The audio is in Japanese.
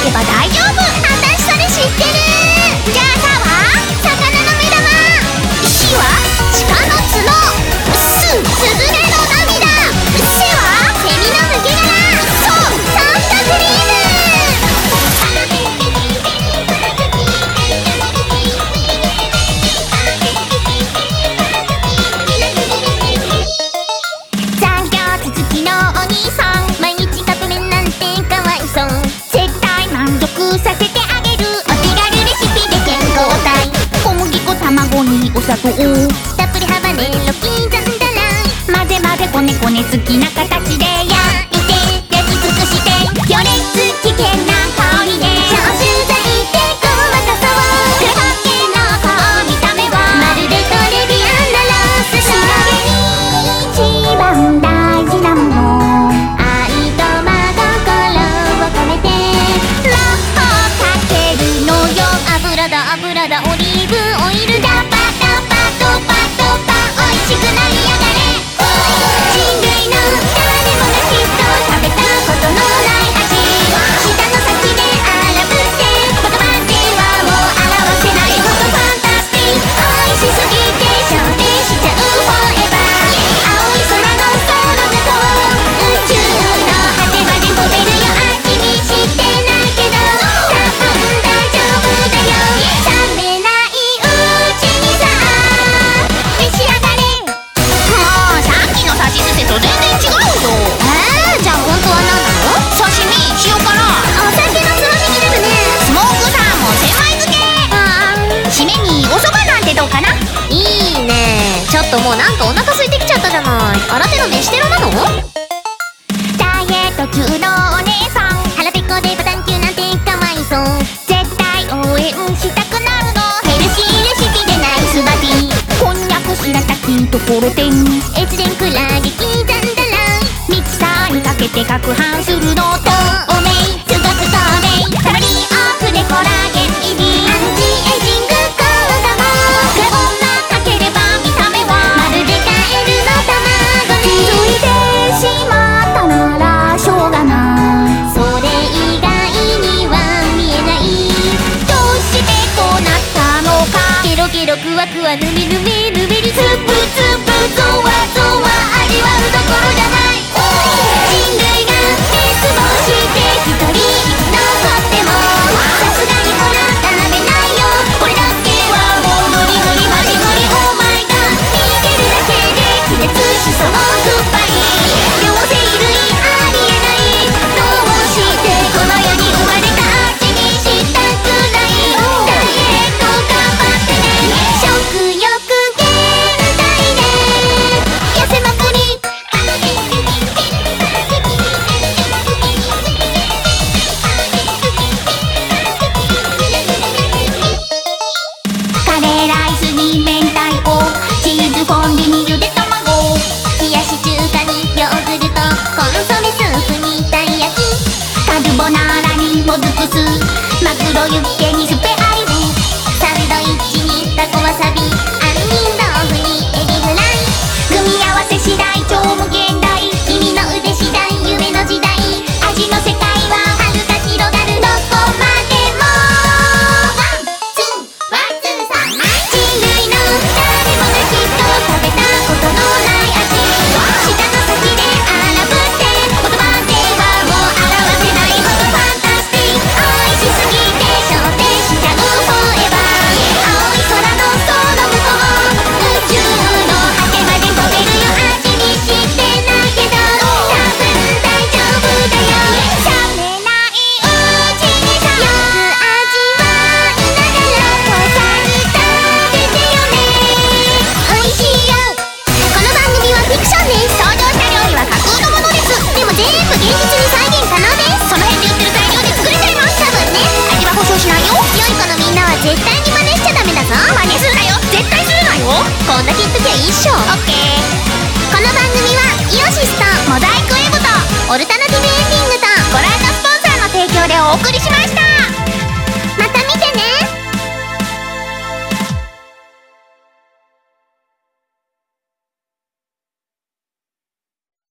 けば大丈夫。私それ知ってる。じゃあさは魚の目玉、しは鹿の角、スズメの涙、セはセミの抜け殻、そうソフトクリーム。残業続きのお兄さん、毎日カップ麺なんてかわいそう。絶対満足させてあげる。お手軽レシピで健康体。小麦粉卵にお砂糖、たっぷりハバネロ刻んだら、混ぜ混ぜこねこね好きな形で焼いて焼き尽くして、強烈危険な香りで消臭剤でごまかそう。黒焦げのこう見た目はまるでトレビアンなロース。仕上げに一番大事なもの、愛と真心を込めて魔法かけるのよ。油だ油だオリーブオイルだ、パタパトパトパ美味しくなりやがれ。人類の誰もがきっと食べたことのない味、舌の先で荒ぶって言葉ではもう表せないほどファンタスティック。美味しすぎて昇天しちゃうフォーエバー。青い空のその向こう、宇宙の果てまで飛べるよ。味見してないけど多分大丈夫だよ。冷めないうちにさ召し上がれ。もうさっきのさしすせと全然違うよ。じゃあ本当は何なの？刺身、塩辛、お酒のつまみになるね。スモークサーモン、千枚漬け。締めにお蕎麦なんてどうかな？いいね。ちょっともうなんかお腹空いてきちゃったじゃない。新手の飯テロなの？ダイエット中のお姉さん、腹ペコでバタンキューなんてかわいそう。絶対応援したくなるの。ヘルシーレシピでナイスバディ。こんにゃくしらたきところてん、越前クラゲ刻んだら、ミキサーにかけて攪拌するのと、おめいすごく透明、カロリーオフでコラーゲン入り、アンチエイジング効果も。こんなかければ見た目はまるでカエルの卵に。気づいてしまったならしょうがない、それ以外には見えない。どうしてこうなったのか、ケロケロクワクワヌメヌメヌメリ、ツブツブゾワゾワ味わうどころじゃない。人類が滅亡して一人生き残ってもさすがにほら食べないよ。これだけはもう無理無理マジ無理。オーマイガー逃げるだけで気絶しそう。グッバイ両生類ありえない。どうしてこの世に生まれた？味にしたくない。ダイエット頑張ってね。食欲減退で痩せまくり。カレーライスに明太子、チーズフォンデュにゆで卵、冷やし中華にヨーグルト、コンソメスープにたい焼き、カルボナーラにもずく酢、マグロユッケにスペアリブ、サンドイッチにタコわさび、杏仁豆腐にエビフライ。組み合わせ次第超無限大、君の腕次第夢の時代。味の世界は遥か広がるどこまでも。ワンツーワンツーさん、人類の誰もがきっと食べたことのない味、舌の先で荒ぶって言葉ではもう表せないほどファンタスティック。美味しすぎて昇天しちゃうフォーエバー。青い空のその向こう、宇宙の果てまで飛べるよ。味見してないけど多分大丈夫だよ。冷めないうちにさよく味わいながらこさず食べてよね。おいしいよ。この番組はフィクションです。登場した料理は架空のものです。でも全部現実に再現可能です。その辺で売ってる材料で作れちゃいます。多分ね。味は保証しないよ。良い子のみんなは絶対に真似しちゃダメだぞ。真似するなよ。絶対するなよ。こんだけ言っときゃいいっしょ。オッケー。この番組はイオシスとモザイクウェブとオルタナティブ